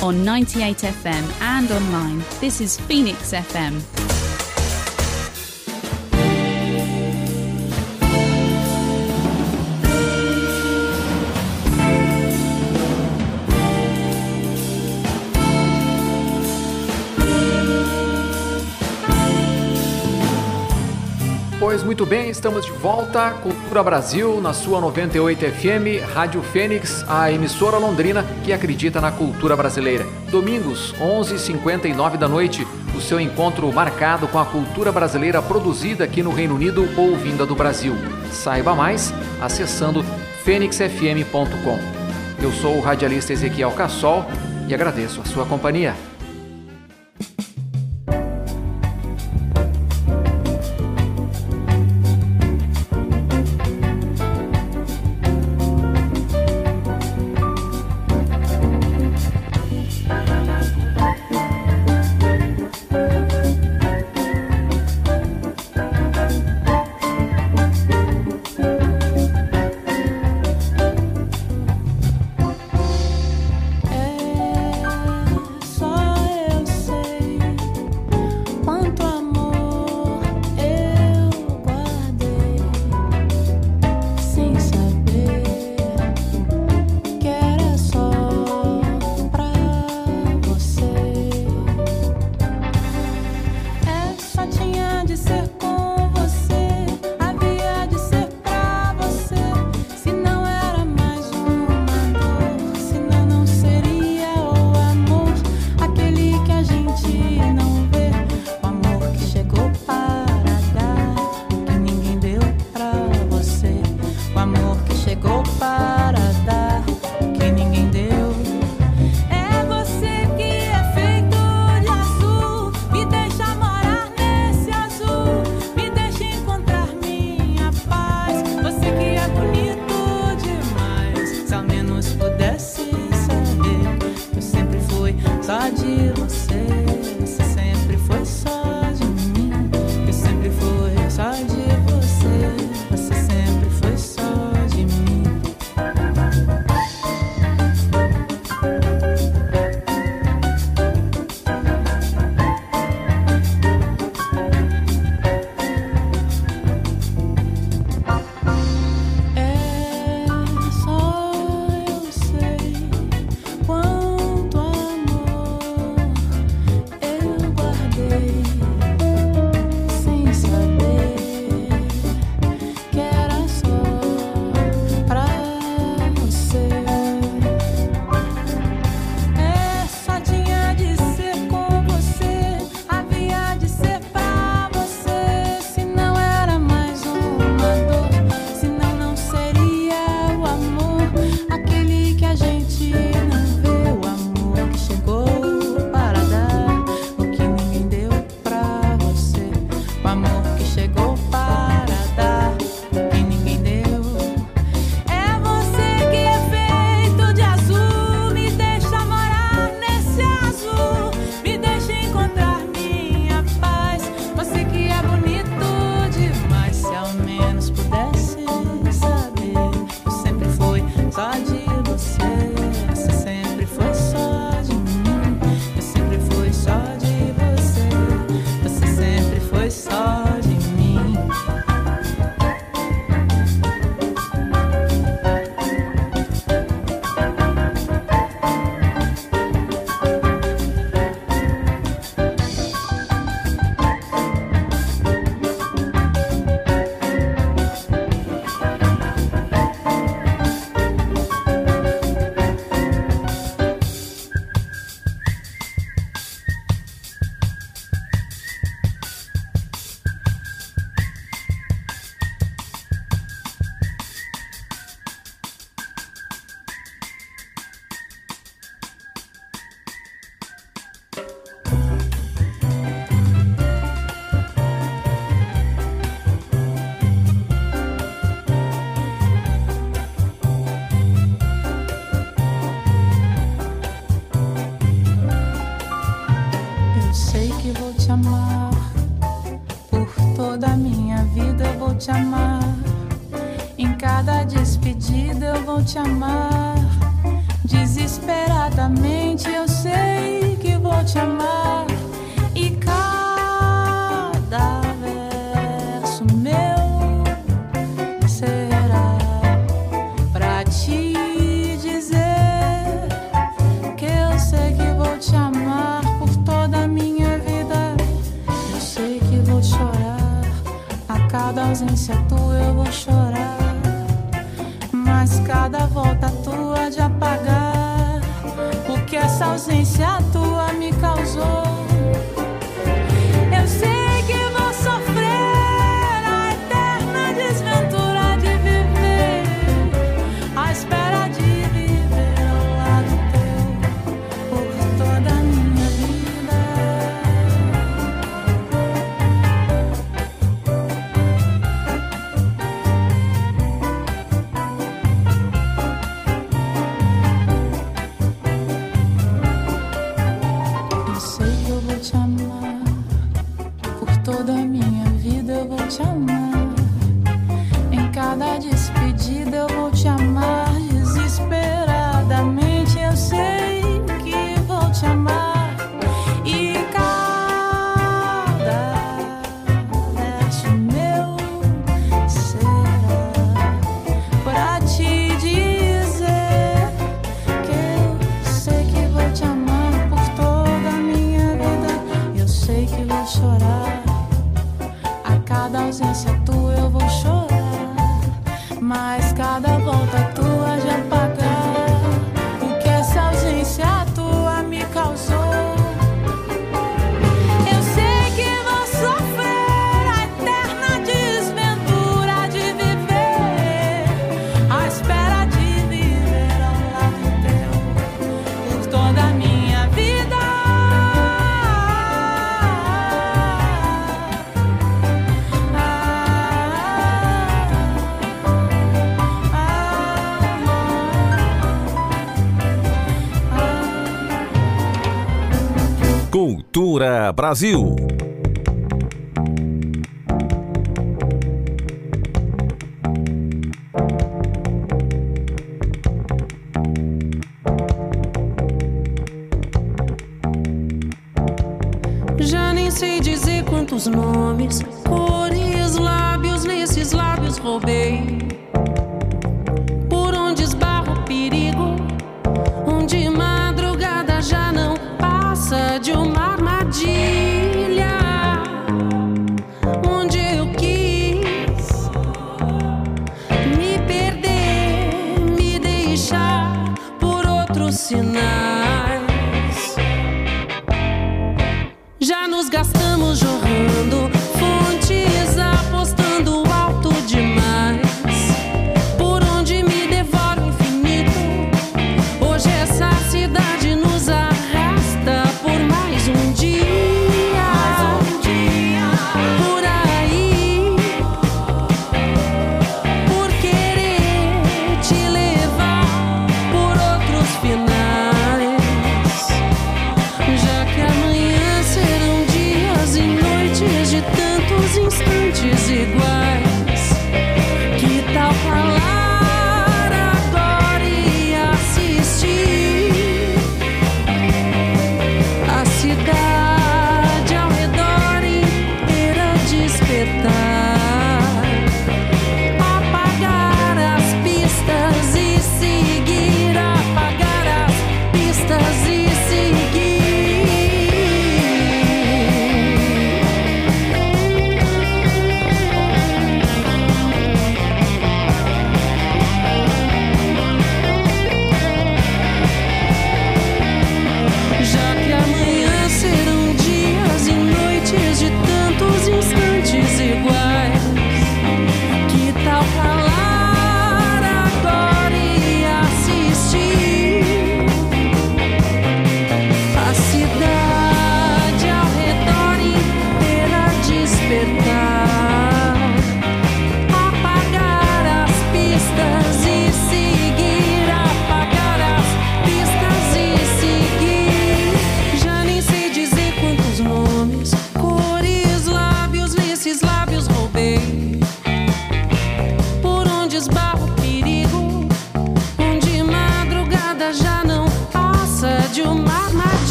on 98 FM and online. This is Phoenix FM. Pois muito bem, estamos de volta, Cultura Brasil, na sua 98 FM, Rádio Fênix, a emissora londrina que acredita na cultura brasileira. Domingos, 11h59 da noite, o seu encontro marcado com a cultura brasileira produzida aqui no Reino Unido ou vinda do Brasil. Saiba mais acessando fenixfm.com. Eu sou o radialista Ezequiel Cassol e agradeço a sua companhia. te amar. Em cada despedida eu vou te amar. Desespero desesperadamente eu sei que vou te amar. E cada verso meu será pra te dizer que eu sei que vou te amar por toda a minha vida. Eu sei que vou chorar, a cada ausência tua eu vou chorar, mas cada volta tua de apagar o que essa ausência tua me causou. Eu sei que vou sofrer a eterna desventura de viver, à espera de viver ao lado teu por toda a minha vida. Eu sei que eu vou te amar, por toda a minha vida eu vou te amar. Em cada despedida eu vou te amar desesperadamente. Eu sei que vou te amar. E cada verso meu será pra te dizer que eu sei que vou te amar por toda a minha vida. Eu sei que vou chorar, a cada ausência tua eu vou chorar, mas cada volta tua de apagar o que essa ausência tua me causou. Eu sei que vou sofrer a eterna desventura de viver, à espera de viver ao lado teu por toda a minha vida. Cultura Brasil. Já nem sei dizer quantos nomes, cores, lábios, nesses lábios roubei. Por onde esbarra o perigo, onde madrugada já não passa de uma armadilha, onde eu quis me perder, me deixar por outros sinais. Já nos gastamos jorrando fontes, apostando alto demais. Por onde me devora o infinito, hoje essa cidade nos arrasta por mais um dia. Por aí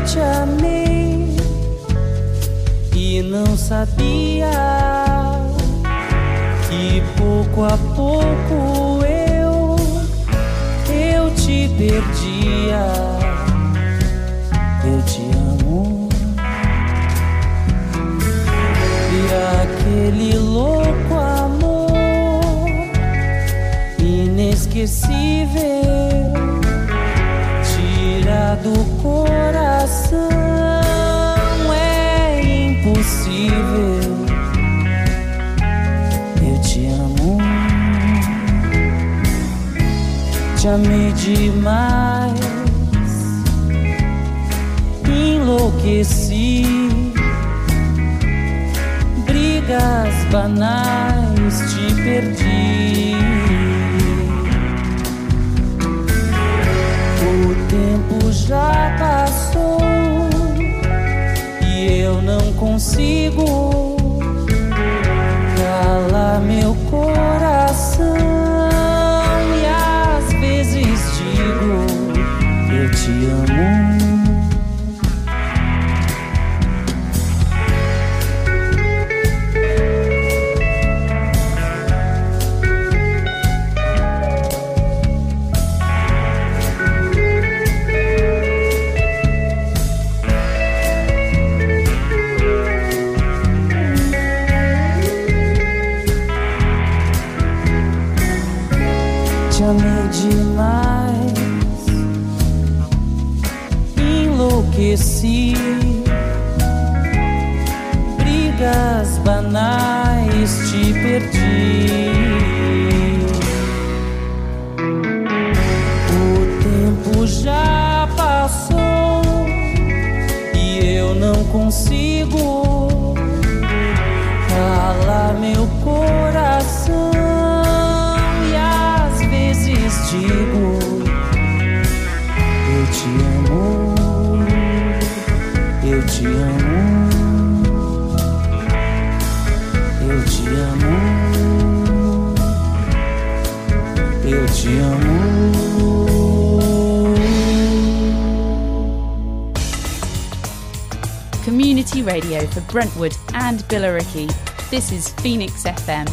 te amei e não sabia que pouco a pouco eu te perdia. Eu te amo. E aquele louco amor inesquecível tira do coração, é impossível. Eu te amo. Te amei demais, enlouqueci. Brigas banais te perdi. O tempo já passou e eu não consigo calar meu coração. E às vezes digo, eu te amo. Te amei demais, enlouqueci. Brigas banais te perdi. O tempo já passou e eu não consigo calar meu coração. Digo, eu te amo, eu te amo, eu te amo, eu te amo. Community radio for Brentwood and Billericay. This is Phoenix FM.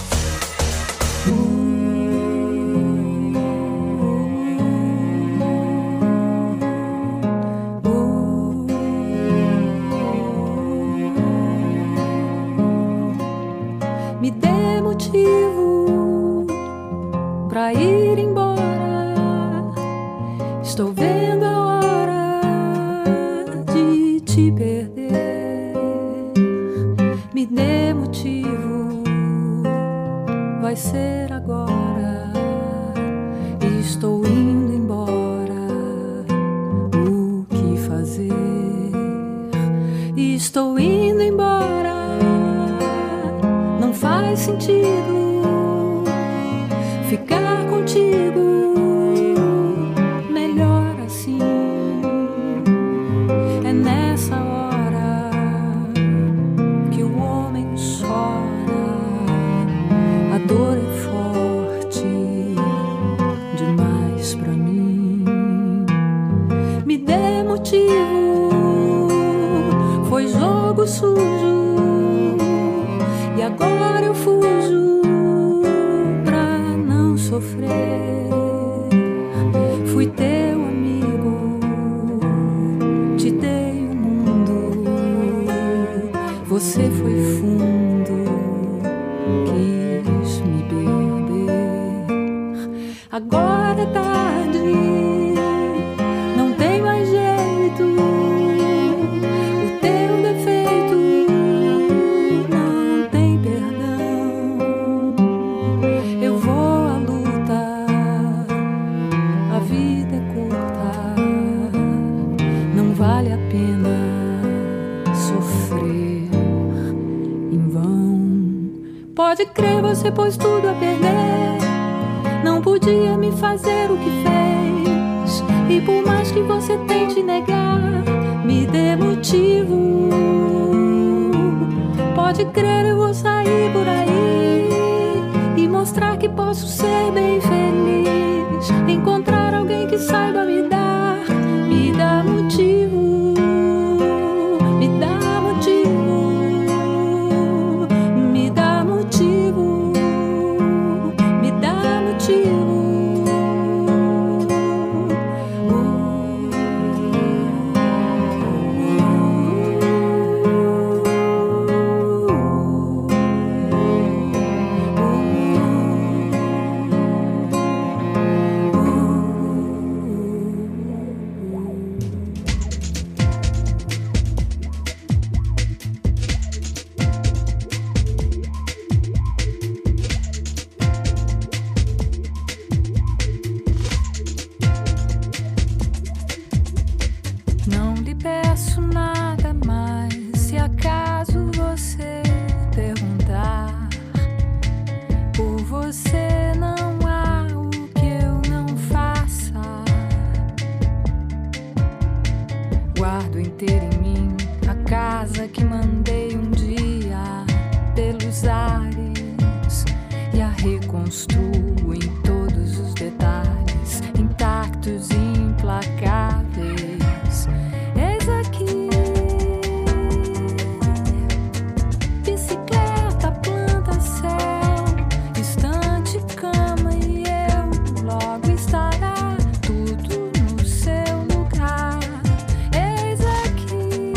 Me dê motivo pra ir embora. Estou vendo a hora de te perder. Me dê motivo, vai ser agora. Estou indo embora. O que fazer? Estou indo embora. Não faz sentido ficar contigo. Melhor assim. É nessa hora que o homem chora. A dor é forte demais pra mim. Me dê motivo. Foi jogo sujo. E agora eu fujo pra não sofrer. Fui teu amigo, te dei o mundo. Você foi fundo, quis me beber. Agora é tarde, não tem mais jeito. O teu defeito não tem perdão. Eu vou à luta, a vida é curta. Não vale a pena sofrer em vão. Pode crer, você pôs tudo a perder. Não podia me fazer o que fez. E por mais que você tente negar, me dê motivo. Pode crer, eu vou sair por aí e mostrar que posso ser bem feliz. Encontrar alguém que saiba me dar motivo. inteira em mim, a casa que mandei um dia pelos ares, e a reconstruo em todos os detalhes, intactos e implacáveis. Eis aqui bicicleta, planta, céu, estante, cama, e eu logo estará tudo no seu lugar. Eis aqui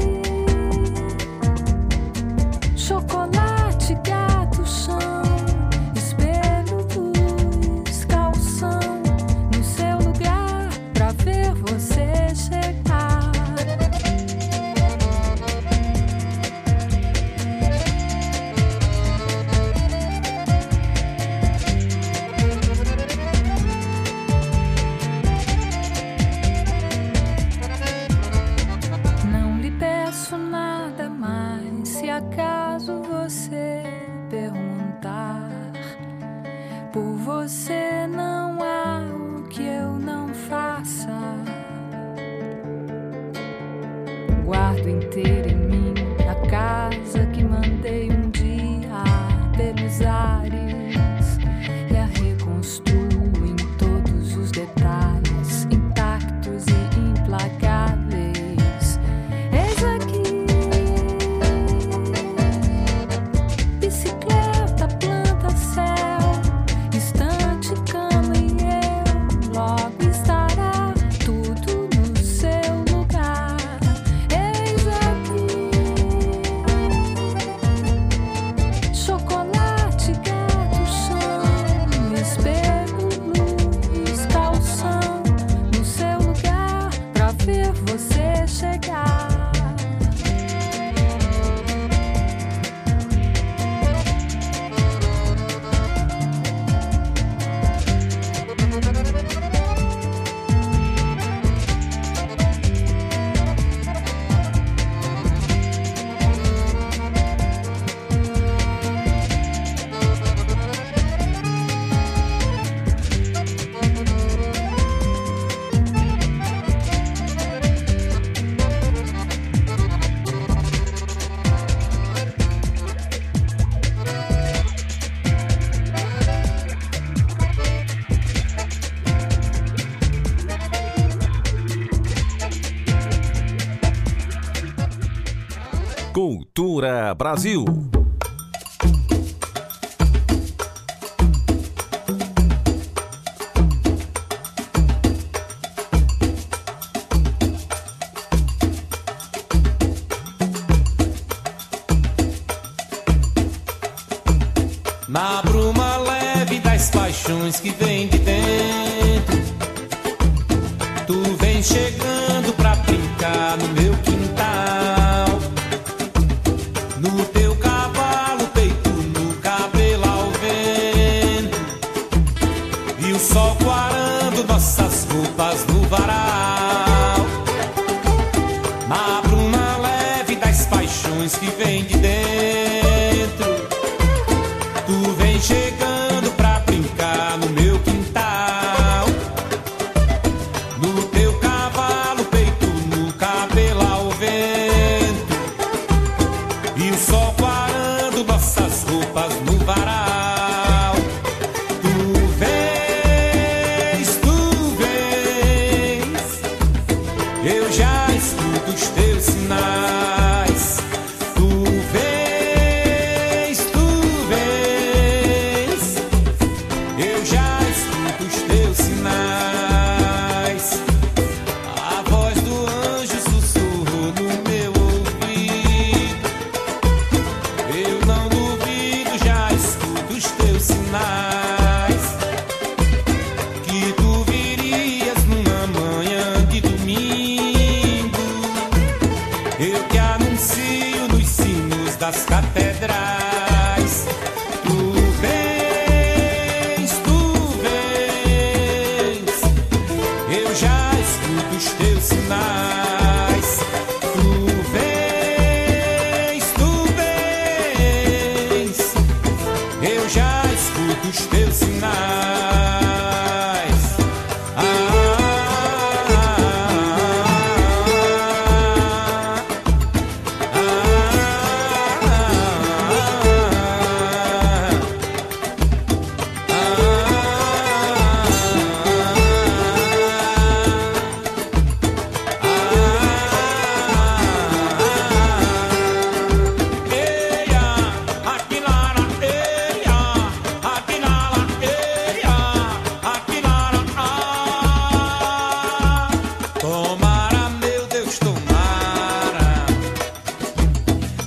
chocolate, gato, chão, espelho, luz, calção, no seu lugar pra ver você chegar. Não lhe peço nada mais, se acaso você perguntar. Por você não há o que eu não faça. Guardo inteira em mim a casa que mandei um dia pelos ares, e a reconstruo em todos os detalhes, intactos e implacáveis. Eis aqui bicicleta, planta, céu, estante, cama, e eu logo estará tudo no seu lugar. Eis aqui chocolate, gato, chão, espelho, luz, calção, no seu lugar pra ver você chegar. Cultura Brasil. Na bruma leve das paixões que vem de dentro, tu vem chegando pra brincar no meu quintal. No teu cavalo, peito no cabelo ao vento, e o sol quarando nossas roupas no varal. Na bruma leve das paixões que vem de dentro, tu vem chegando pra brincar no meu quintal. No teu cavalo, peito no cabelo ao vento, e o sol quarando nossas roupas no varal. Tu vens, eu já escuto os teus sinais. Tu vens, eu já escuto os teus sinais. A voz do anjo sussurrou no meu ouvido, eu não duvido, já escuto os teus sinais. Que tu virias numa manhã de domingo, eu te anuncio nos sinos das catedrais. Tu vens, eu já escuto os teus sinais. Tu vens, eu já escuto os teus sinais.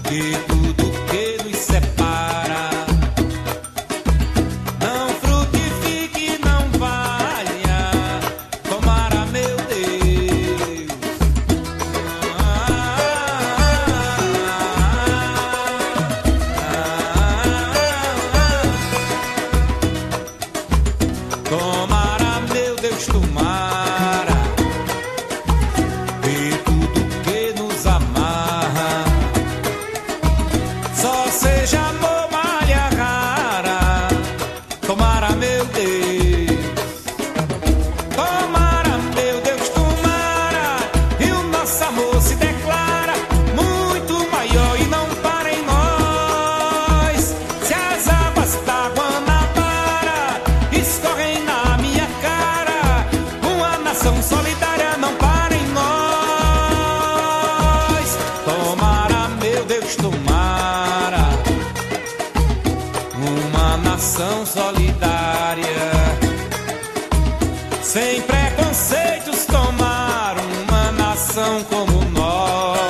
de tudo que nos separa. Não frutifique, não valha, tomara, meu Deus. Tomara, meu Deus, tomara, de tudo que nos amarra. Só seja amor, malha rara. Tomara, meu Deus. Tomara, meu Deus, tomara. E o nosso amor se declara muito maior e não para em nós. Se as águas da Guanabara escorrem na minha cara, uma nação solidária não para em nós. Tomara, meu Deus, tomara, uma nação solidária, sem preconceitos, tomar uma nação como nós.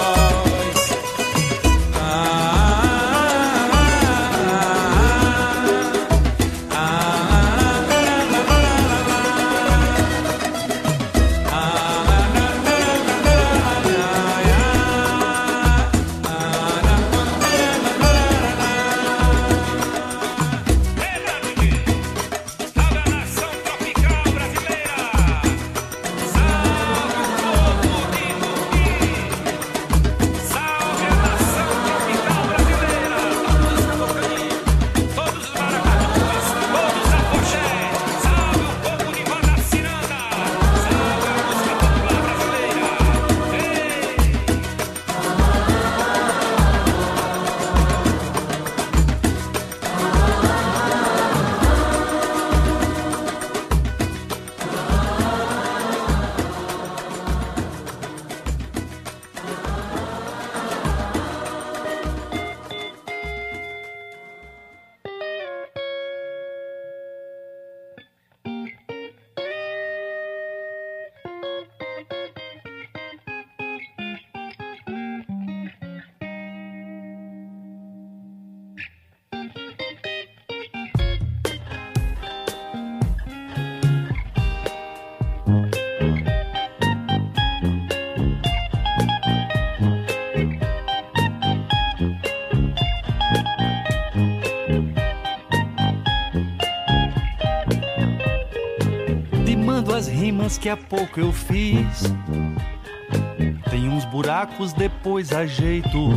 Rimando as rimas que há pouco eu fiz, tem uns buracos, depois ajeito.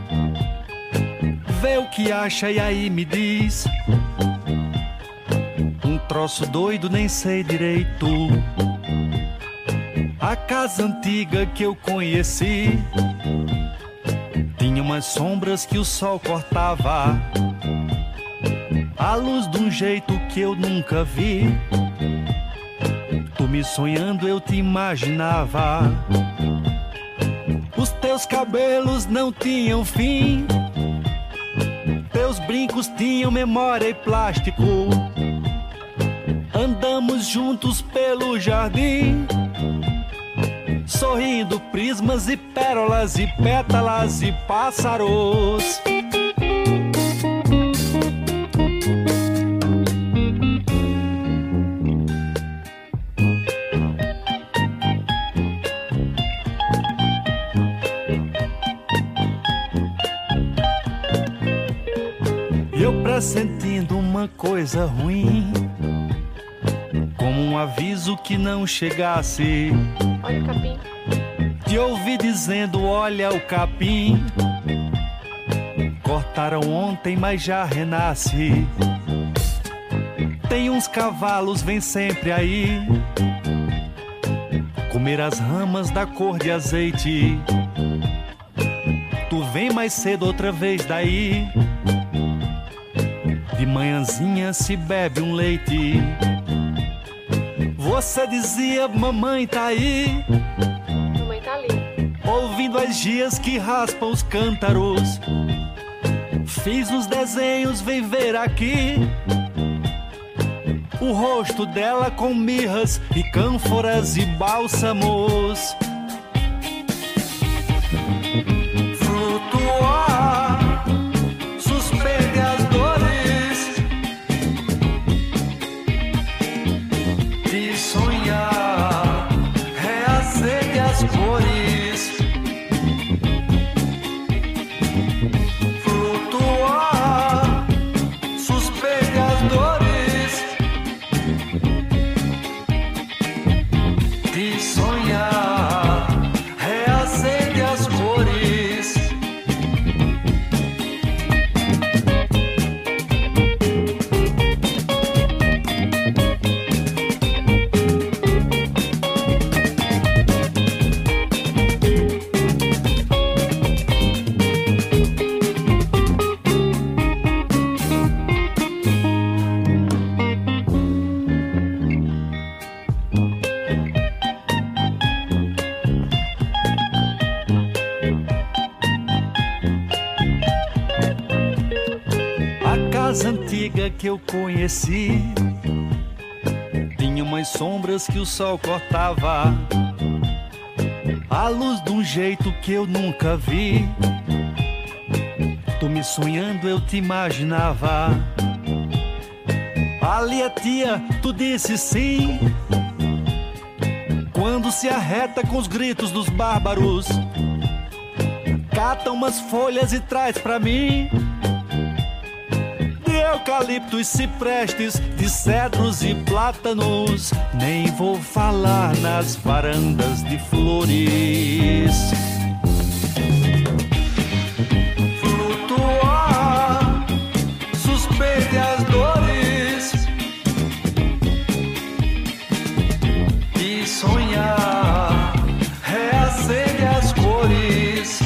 Vê o que acha e aí me diz. Um troço doido, nem sei direito. A casa antiga que eu conheci tinha umas sombras que o sol cortava, a luz de um jeito que eu nunca vi. Tu me sonhando eu te imaginava. Os teus cabelos não tinham fim, teus brincos tinham memória e plástico. Andamos juntos pelo jardim, sorrindo prismas e pérolas e pétalas e pássaros. Eu pressentindo uma coisa ruim, como um aviso que não chegasse. Olha o capim. Te ouvi dizendo, olha o capim. Cortaram ontem, mas já renasce. Tem uns cavalos, vem sempre aí comer as ramas da cor de azeite. Tu vem mais cedo outra vez daí, de manhãzinha se bebe um leite. Você dizia, mamãe tá aí, Mamãe tá ali. ouvindo as gias que raspam os cântaros. Fiz os desenhos, vem ver aqui o rosto dela com mirras e cânforas e bálsamos. Flutuar mais antiga que eu conheci. Tinha umas sombras que o sol cortava, a luz de um jeito que eu nunca vi. Tu me sonhando eu te imaginava. Ali a tia, tu disse sim. Quando se arreta com os gritos dos bárbaros, cata umas folhas e traz pra mim. De eucaliptos, ciprestes, de cedros e plátanos. Nem vou falar nas varandas de flores. Flutuar, suspende as dores e sonhar, reacende as cores.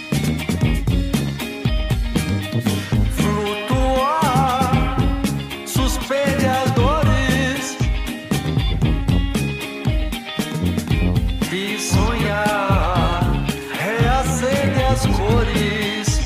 Flutuar, suspende as dores e sonhar, reacende as cores.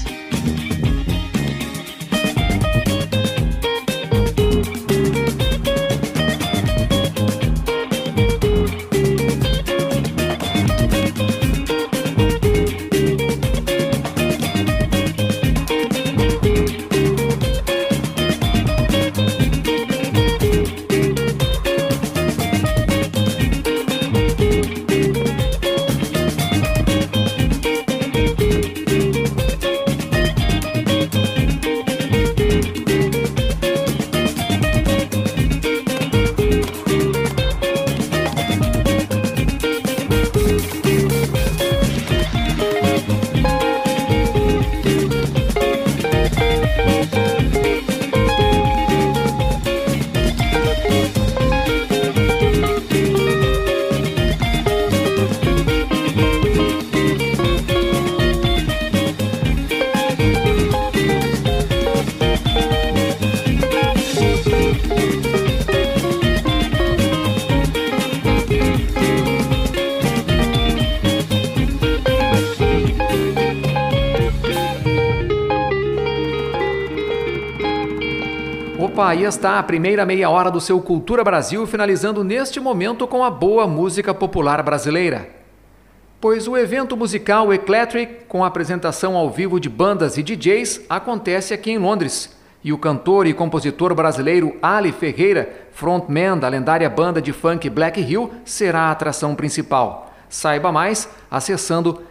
Opa, aí está a primeira meia hora do seu Cultura Brasil, finalizando neste momento com a boa música popular brasileira. Pois o evento musical Eclectric, com apresentação ao vivo de bandas e DJs, acontece aqui em Londres. E o cantor e compositor brasileiro Ali Ferreira, frontman da lendária banda de funk Black Hill, será a atração principal. Saiba mais acessando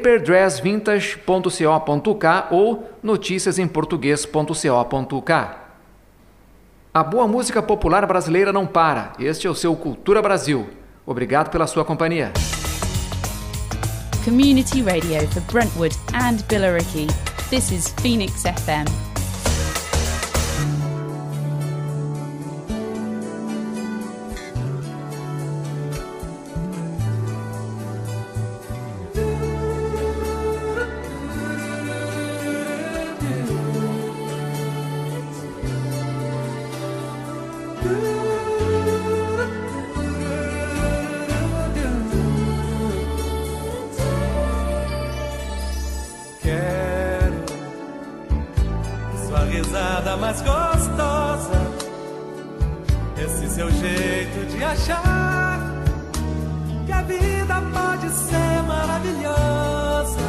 paperdressvintage.co.uk ou noticiasemportuguês.co.uk. A boa música popular brasileira não para. Este é o seu Cultura Brasil. Obrigado pela sua companhia. Community radio for Brentwood and Billericay. This is Phoenix FM. Mais gostosa, esse seu jeito de achar que a vida pode ser maravilhosa.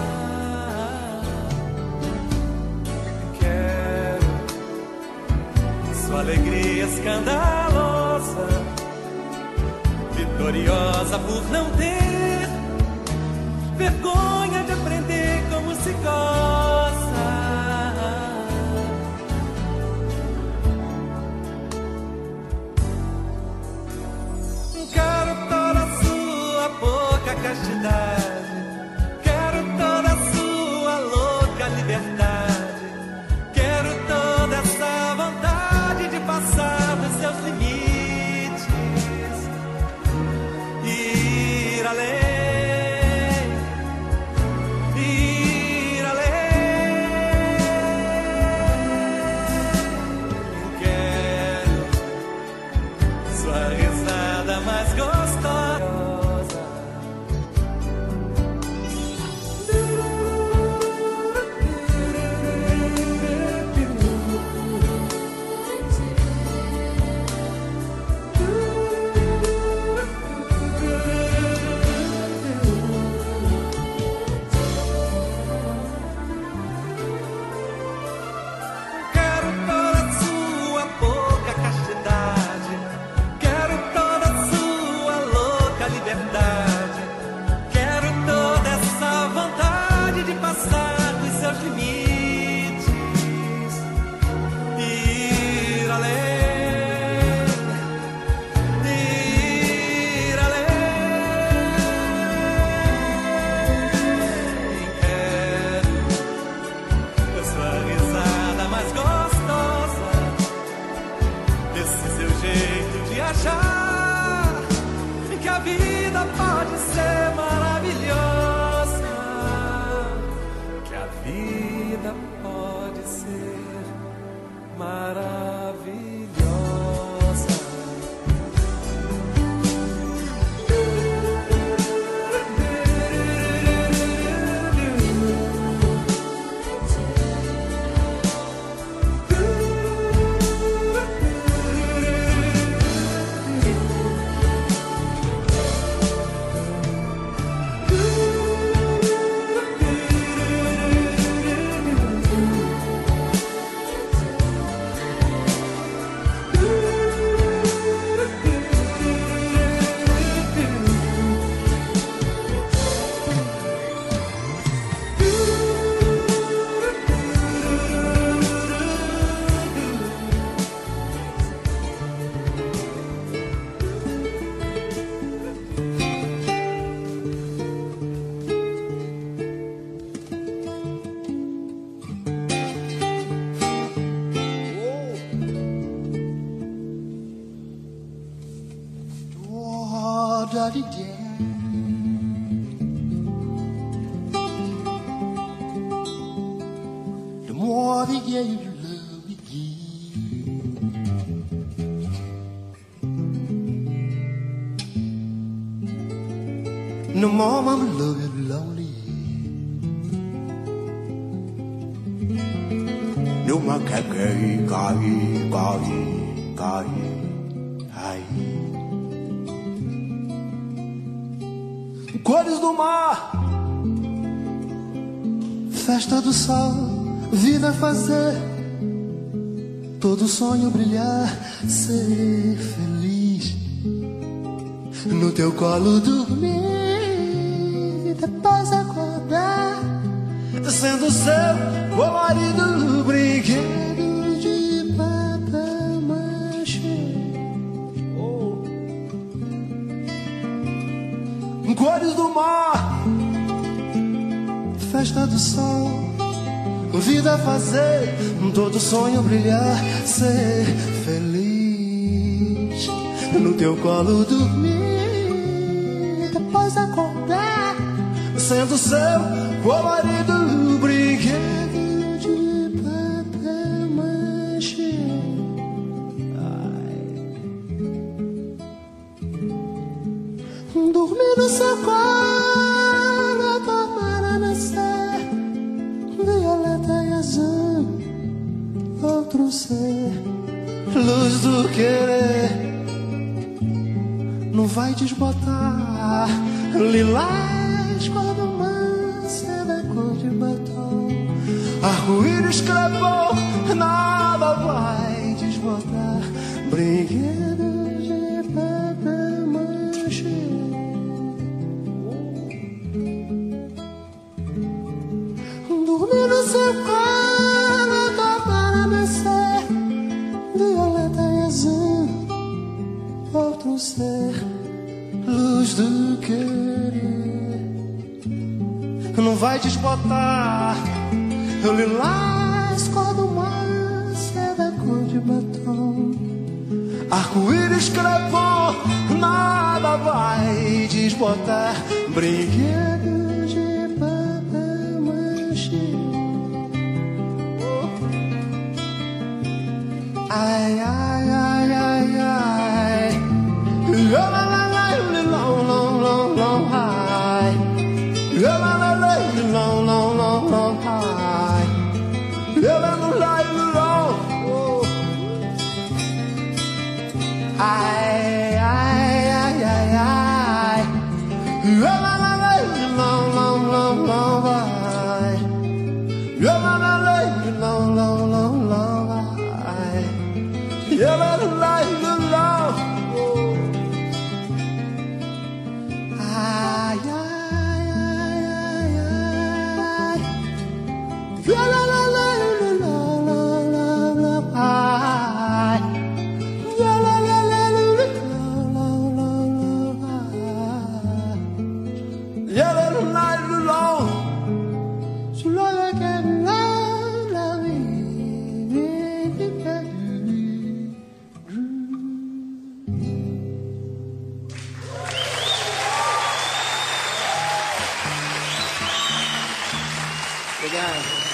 Quero sua alegria escandalosa, vitoriosa por não ter vergonha de aprender como se goza. Castidade, quero toda a sua louca liberdade, quero toda essa vontade de passar dos seus limites e ir além, ir além. vida pode ser maravilhosa. The more they gave you love again, no more mama love you lonely. No more cores do mar, festa do sol, vida fazer, todo sonho brilhar, ser feliz, no teu colo dormir, depois acordar, sendo seu o marido, brinquedo de papel-mâché. Cores do mar, festa do sol, vida fazer, todo sonho brilhar, ser feliz, no teu colo dormir, depois acordar, sendo seu o marido, brinquedo de papel-mâché. Dormir no seu colo, tomar a nascer, violeta e azul, outro ser, luz do querer, não vai desbotar, lilás, cor do mar, seda cor de batom, arco-íris crepou, nada vai desbotar, brinquedo de papel-mâché. Dormir no seu colo, tomar a nascer, violeta e azul, outro ser, luz do querer, não vai desbotar, lilás, cor do mar, seda cor de batom, arco-íris crepou, nada vai desbotar, brinquedo de papel-mâché. Ai, ai, ai, ai, ai, la la la la, long, long, long, long, high, la la la la, long, long, long, long, high, la la la la, long, ai, ai, ai, ai, ai, la la la la, long, long, long, long, high, la la la la, long, long, long, long, high. Yeah, let it light the love. Ay, ay, ay, ay, ay. Yeah, la la la la la la la la. Ay. Yeah, la la la la la la la la. Yeah, let it light the love. So long I can love me. Obrigado.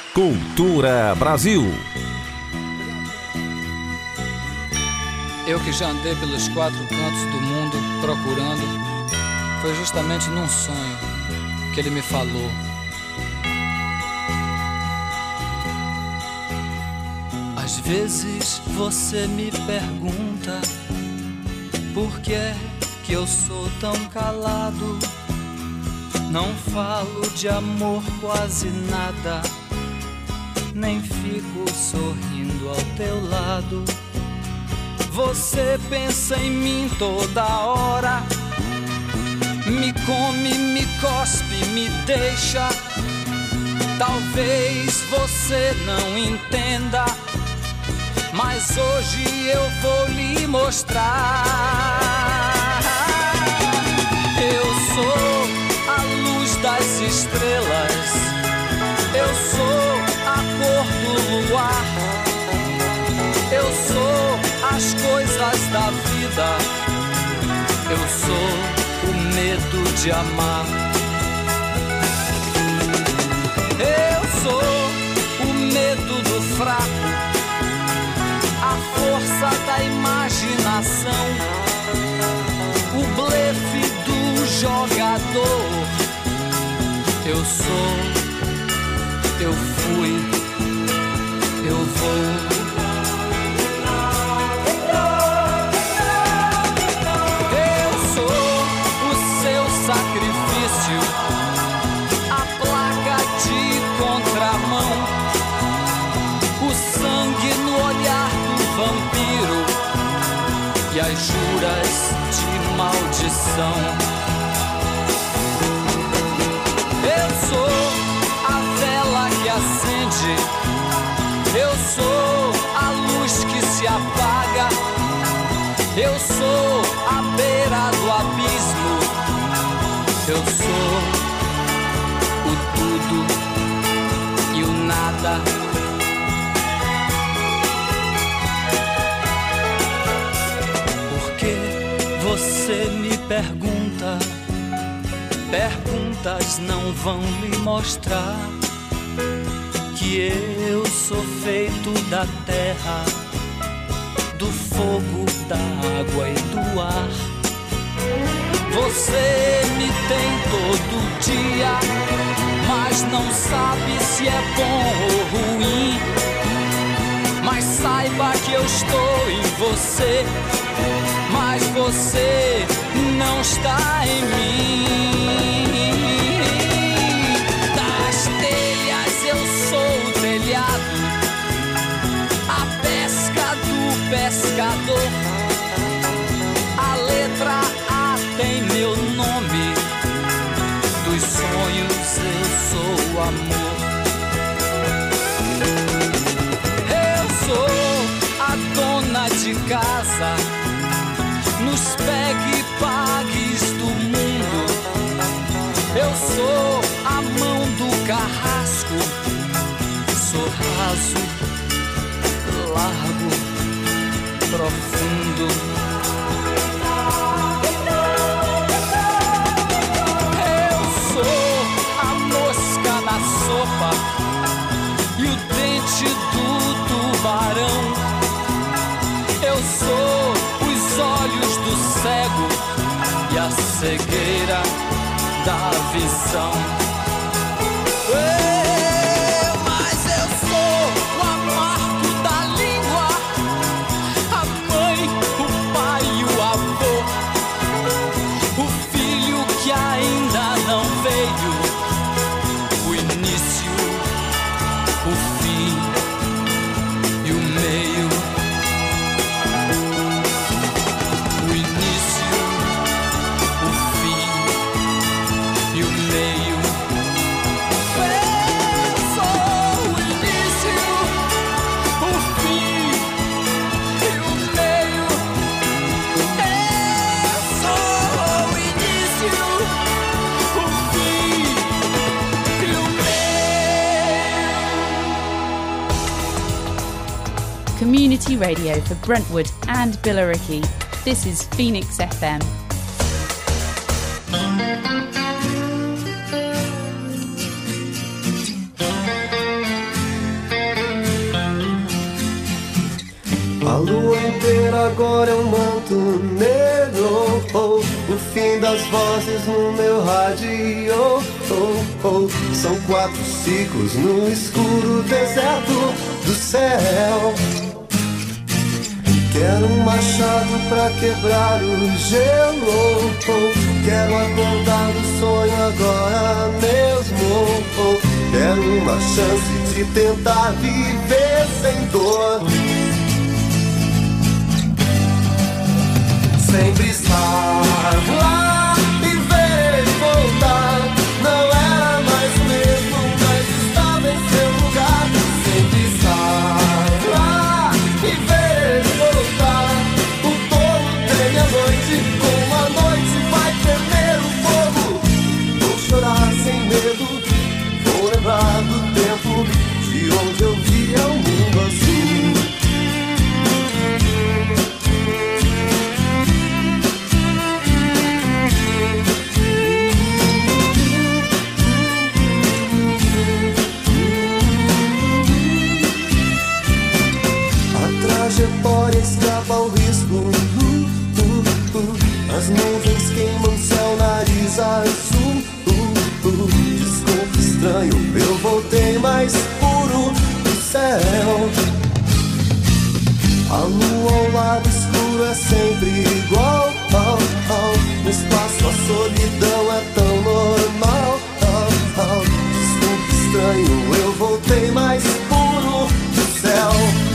Cultura Brasil. Eu que já andei pelos 4 cantos do mundo procurando, foi justamente num sonho que ele me falou. Às vezes você me pergunta por que é que eu sou tão calado. Não falo de amor quase nada, nem fico sorrindo ao teu lado. Você pensa em mim toda hora, me come, me cospe, me deixa. Talvez você não entenda, mas hoje eu vou lhe mostrar. Eu sou a luz das estrelas, eu sou a cor do luar, eu sou as coisas da vida, eu sou o medo de amar. Eu sou o medo do fraco, a força da imaginação, o blefe do jogador. Eu sou, eu fui, eu vou. Sacrifício, a placa de contramão, o sangue no olhar do vampiro e as juras de maldição. Eu sou a vela que acende, eu sou a luz que se apaga, eu sou a beira do abismo. Eu sou o tudo e o nada. Por que você me pergunta? Perguntas não vão lhe mostrar que eu sou feito da terra, do fogo, da água e do ar. Você me tem todo dia, mas não sabe se é bom ou ruim. Mas saiba que eu estou em você, mas você não está em mim. Das telhas eu sou o telhado, a pesca do pescador, a letra tem meu nome, dos sonhos eu sou o amor. Eu sou a dona de casa, nos pegue-pagues do mundo. Eu sou a mão do carrasco, sou raso, largo, profundo. Sopa e o dente do tubarão. Eu sou os olhos do cego e a cegueira da visão. Mas eu sou o amargo da língua, a mãe, o pai e o avô, o filho que ainda não veio, o início, o fim e o meio. O início, o fim e o meio. Eu sou o início, o fim e o meio. Eu sou o início, o fim e o meio. Community radio for Brentwood and Billericay. This is Phoenix FM. lua inteira agora é um manto negro, oh, o fim das vozes no meu rádio, oh, oh. São 4 ciclos no escuro deserto do céu. Quero um machado pra quebrar o gelo, oh. Quero acordar do sonho agora mesmo, oh. Quero uma chance de tentar viver sem dor. Sempre estar lá e ver ele voltar. Não era mais o mesmo, mas estava em seu lugar. Sempre estar lá e ver ele voltar. O touro tem a noite, como a noite vai tremer o fogo. Vou chorar sem medo, vou lembrar do tempo de onde eu via o mundo azul. Trajetória escapa ao risco, as nuvens queimam céu, nariz azul, desculpe estranho, eu voltei mais puro do céu. A lua ao lado escuro é sempre igual, no espaço a solidão é tão normal, desculpe estranho, eu voltei mais puro do céu.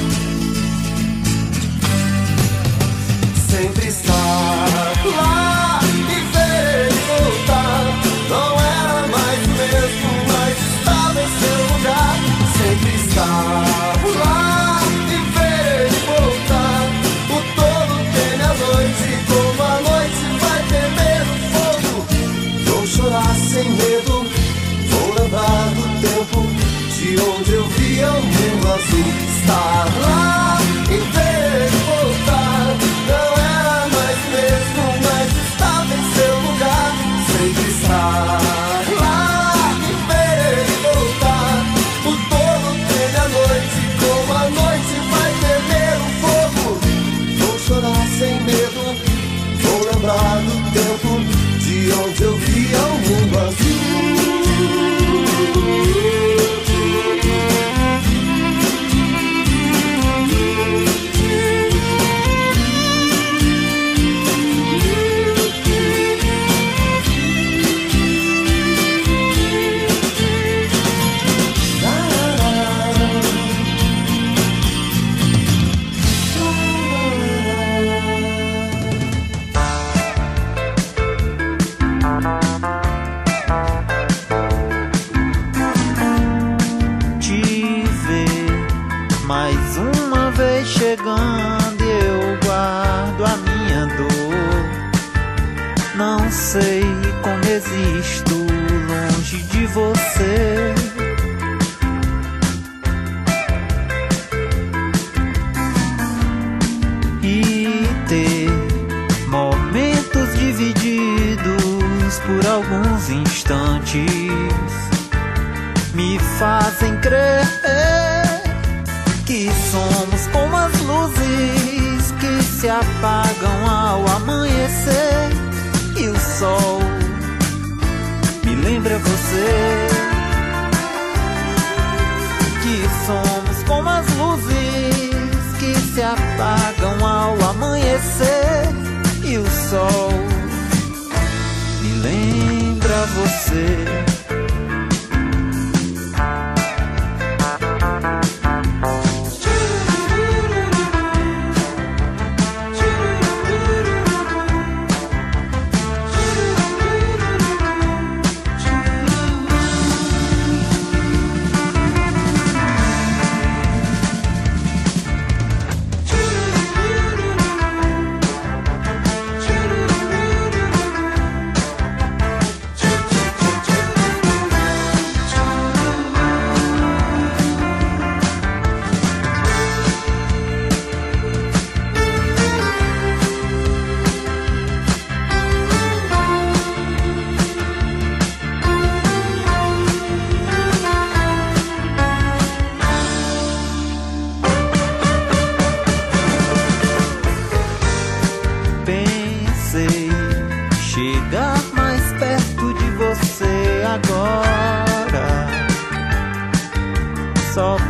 Sempre estar lá e ver ele voltar. Não era mais o mesmo, mas estava em seu lugar. Sempre estar lá e ver ele voltar. O todo teme a noite, como a noite vai temer o fogo. Vou chorar sem medo, vou lembrar do tempo de onde eu via o mundo azul. Estar lá e ver ele voltar. Não era mais mesmo, mas estava em seu lugar. Sempre estar lá e ver ele voltar. O todo teme a noite, como a noite vai temer o fogo. Vou chorar sem medo, vou lembrar do tempo de onde eu via o mundo azul. Chegando eu guardo a minha dor. Não sei como existo longe de você. E ter momentos divididos por alguns instantes me fazem crer que somos como as luzes que se apagam ao amanhecer. E o sol me lembra você. Que somos como as luzes que se apagam ao amanhecer. E o sol me lembra você.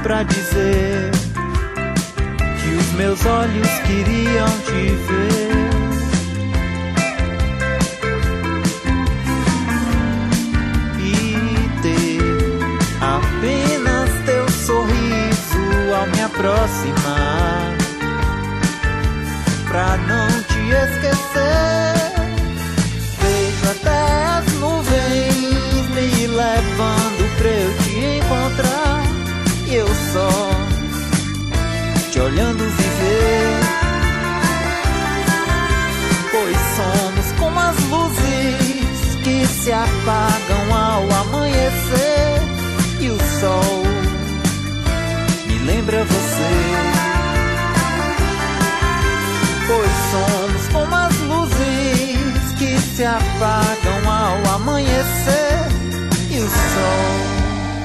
pra dizer que os meus olhos queriam te ver. E ter apenas teu sorriso ao me aproximar, pra não te esquecer. Vejo até as nuvens me levando pra eu te encontrar, e eu só te olhando viver. Pois somos como as luzes que se apagam ao amanhecer, e o sol me lembra você. Pois somos como as luzes que se apagam ao amanhecer, e o sol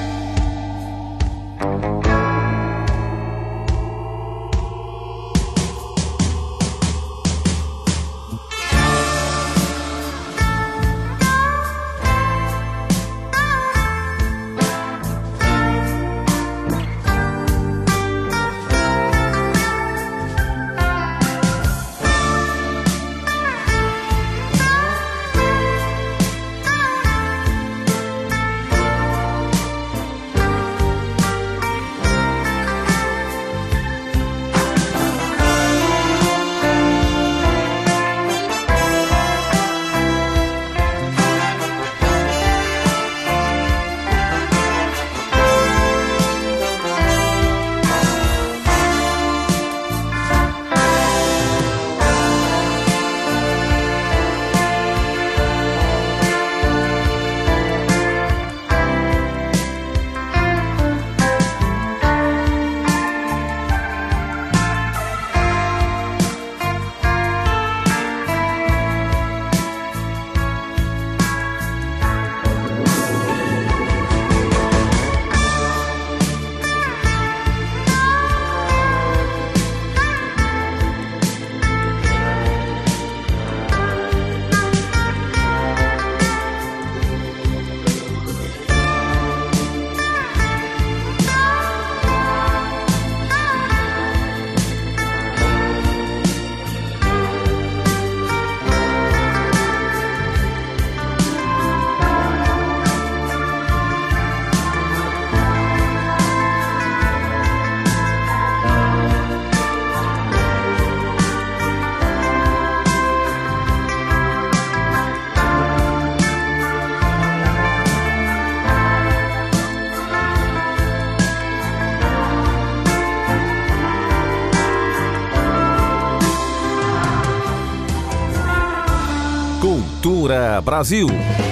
Cultura Brasil.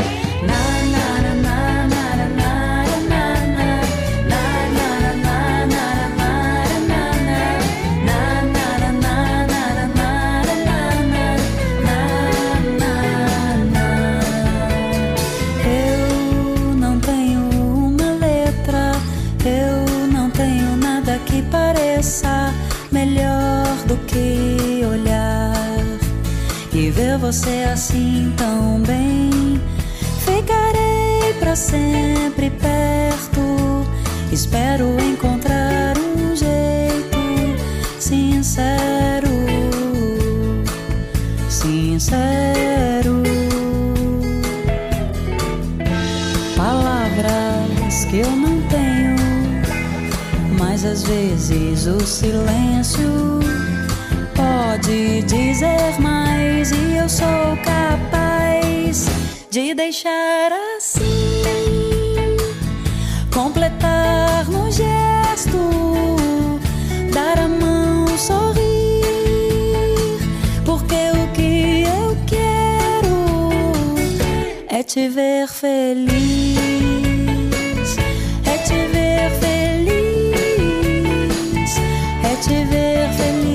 Eu não tenho uma letra, eu não tenho nada que pareça melhor do que olhar e ver você assim tão bem. Ficarei pra sempre perto, espero encontrar um jeito sincero, sincero. Palavras que eu não tenho, mas às vezes o silêncio pode dizer mais, e eu sou capaz de deixar assim, completar no gesto, dar a mão, sorrir, porque o que eu quero é te ver feliz, é te ver feliz, é te ver feliz.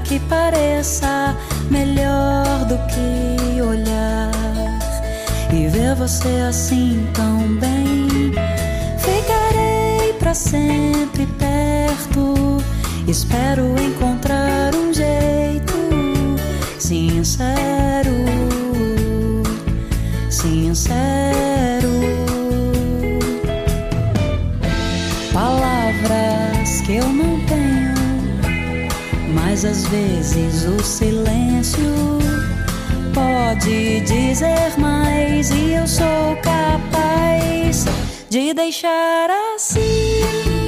que pareça melhor do que olhar e ver você assim tão bem. Ficarei pra sempre perto, espero encontrar um jeito sincero, sincero. Palavras que eu não tenho, mas às vezes o silêncio pode dizer mais, e eu sou capaz de deixar assim,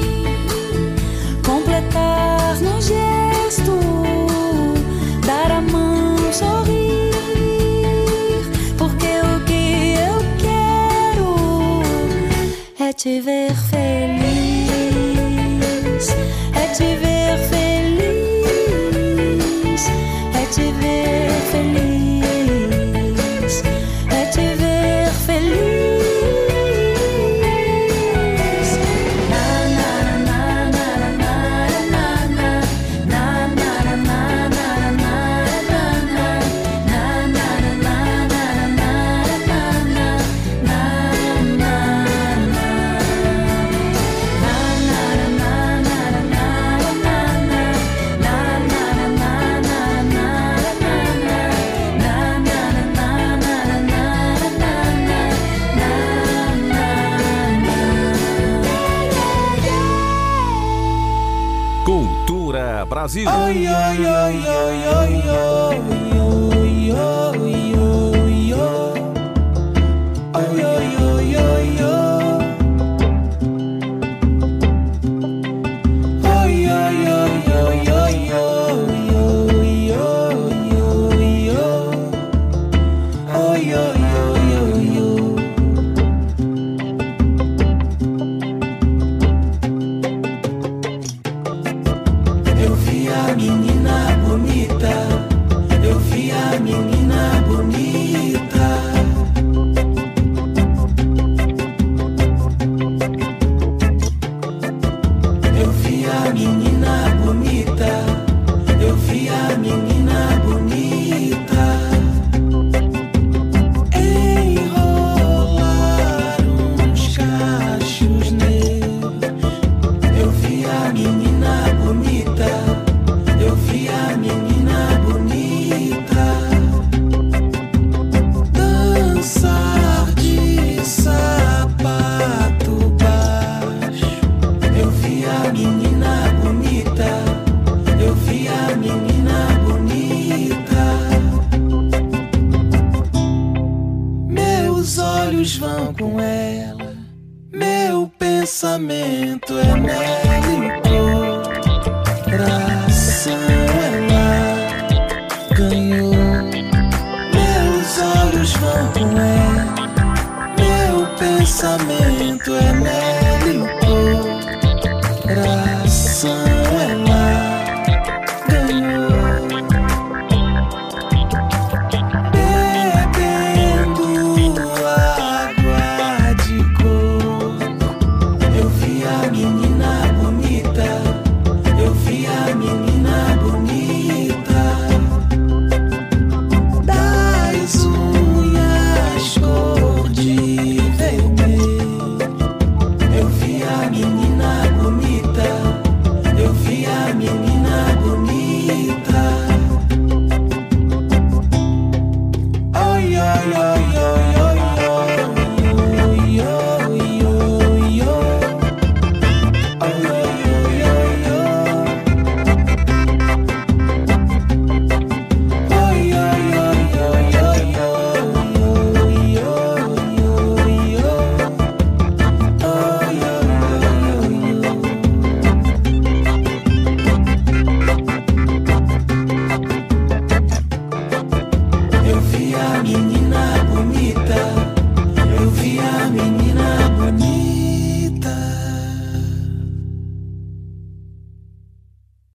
completar no gesto, dar a mão, sorrir, porque o que eu quero é te ver feliz, é te ver feliz, é te ver feliz, é te ver feliz. Cultura Brasil. Oi, oi, oi, oi, oi, oi, oi, oi, oi, oi, oi, oi, oi, oi. Eu vi a menina bonita, eu vi a menina bonita. Eu vi a menina bonita, eu vi a menina bonita. Enrolar uns cachos negros. Eu vi a menina bonita, eu vi a menina bonita. Dançar de sapato baixo. Eu vi a menina bonita, eu vi a menina bonita. Meus olhos vão com ela, meu pensamento é nela e o coração ela ganhou. Meus olhos vão com ela, meu pensamento é nela.